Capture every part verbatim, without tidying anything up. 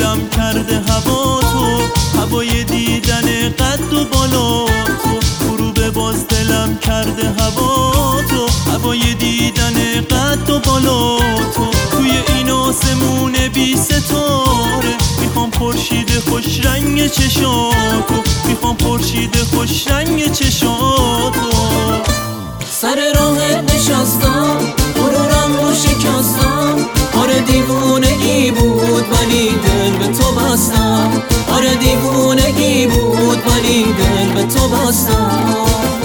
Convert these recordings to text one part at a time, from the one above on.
دلم کرده هوا تو، هوای دیدن قد و بالا تو. غروب باز دلم کرده هوا تو، هوای دیدن قد و بالا تو. توی این آسمون بی ستاره میخوام خورشید خوش رنگ چشاتو، میخوام خورشید خوش رنگ چشاتو. سر راهت نشستم غرورم رو شکستم، آره دیوونگی بود ولی دل به تو بستم، آره دیوونگی بود ولی دل به تو بستم.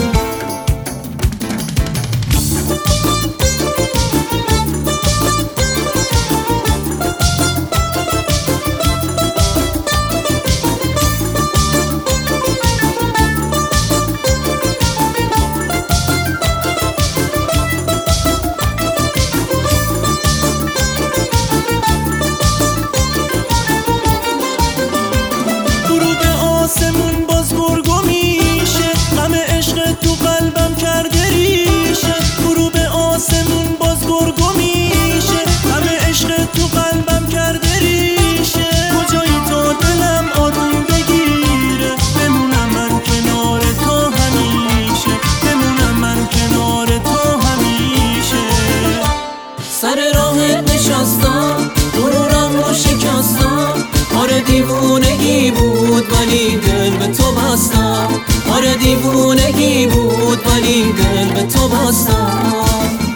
آسمون باز گرگو میشه، غم عشق تو قلبم کرده ریشه. غروب آسمون باز گرگو میشه، غم عشق تو قلبم کرده ریشه. کجایی تا دلم آروم بگیره، بمونم من کنار تو همیشه، بمونم من کنار تو همیشه. سر راهت نشستم غرورم رو شکستم، آره دیوونگی بود ولی دل به تو بستم، آره دیوونگی بود ولی دل به تو بستم.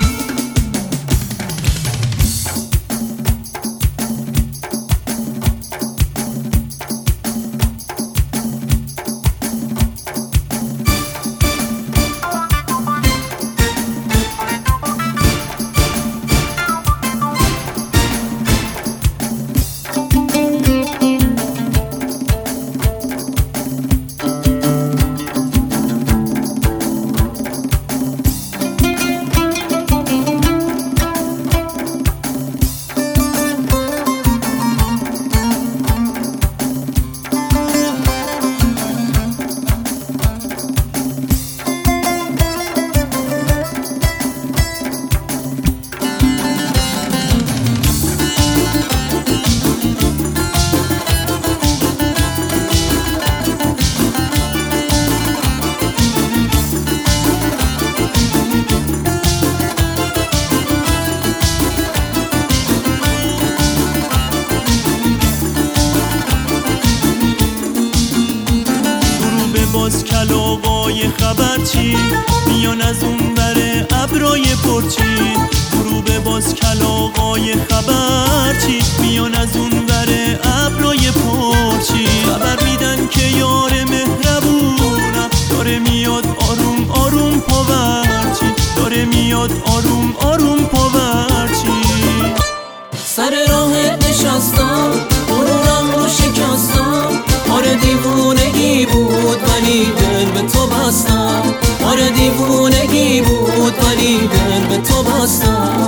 باز کلاغای خبر چی میان از اون بره ابرای پرچی. غروب باز کلاغای خبر چی میان از اون بره ابرای پرچی. خبر میدن که یار مهربونم داره میاد آروم آروم پاورچی، داره میاد آروم آروم پاورچی. سر راهت نشستم غرورم رو شکستم، آره دیوونگی بود ولی دل به تو بستم، آره دیوونگی بود ولی دل به تو بستم.